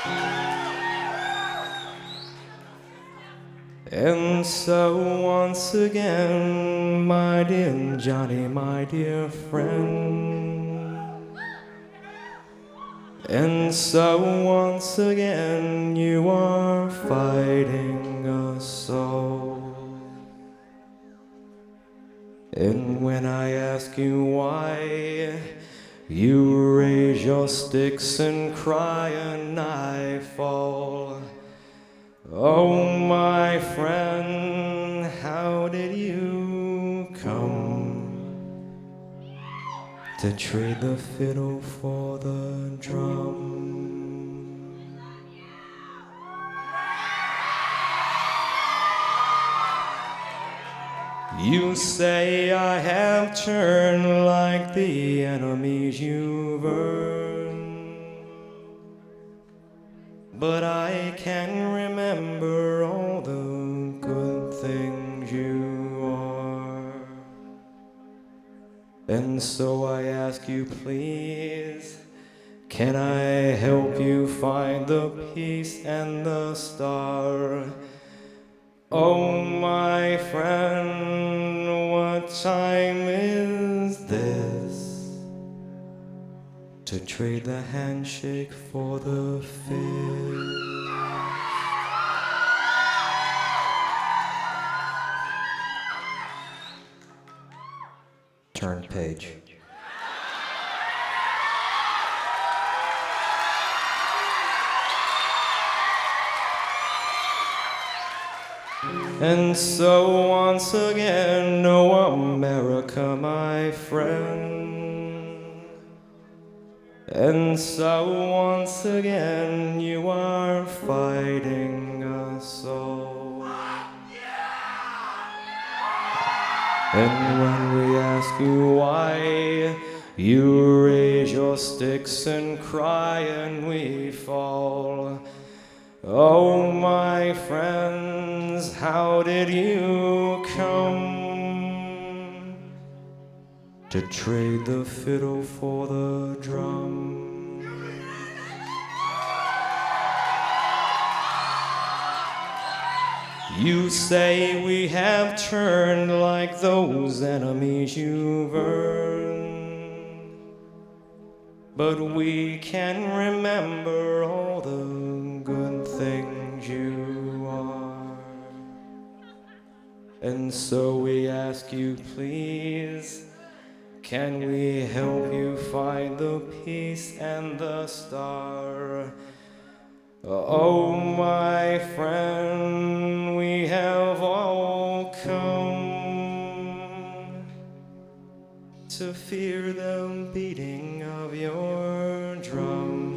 And so once again, my dear Johnny, my dear friend. And so once again, you are fighting a soul. And when I ask you why, you raise your sticks and cry and I fall. Oh, my friend, how did you come to trade the fiddle for the drum? You say I have turned like the enemies you've earned, but I can remember all the good things you are. And so I ask you, please, can I help you find the peace and the star? Oh, my friend, what time is this to trade the handshake for the fist? Turn page. And so once again, oh America, my friend. And so once again, you are fighting a soul. And when we ask you why, you raise your sticks and cry and we fall. Oh, my friends, how did you come to trade the fiddle for the drum? You say we have turned like those enemies you've earned, but we can remember all the good things you are. And so we ask you, please, can we help you find the peace and the star? Oh, my friend, we have all come to fear the beating of your drum.